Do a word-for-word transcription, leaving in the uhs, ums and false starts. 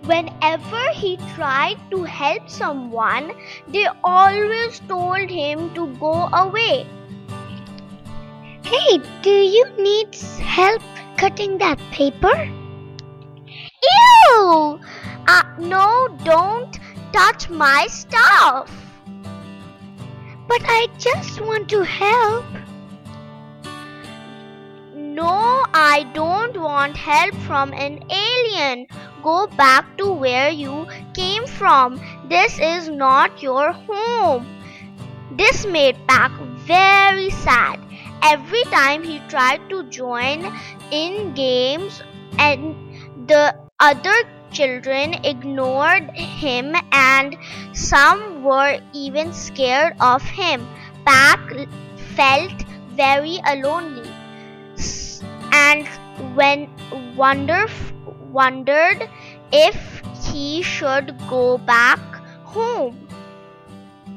Whenever he tried to help someone, they always told him to go away. Hey, do you need help cutting that paper? Ew! Uh, no, don't touch my stuff. But I just want to help. No, I don't want help from an alien. Go back to where you came from. This is not your home. This made Pack very sad. Every time he tried to join in games, and the other children ignored him, and some were even scared of him. Pack felt very lonely, and when wonder, wondered if he should go back home.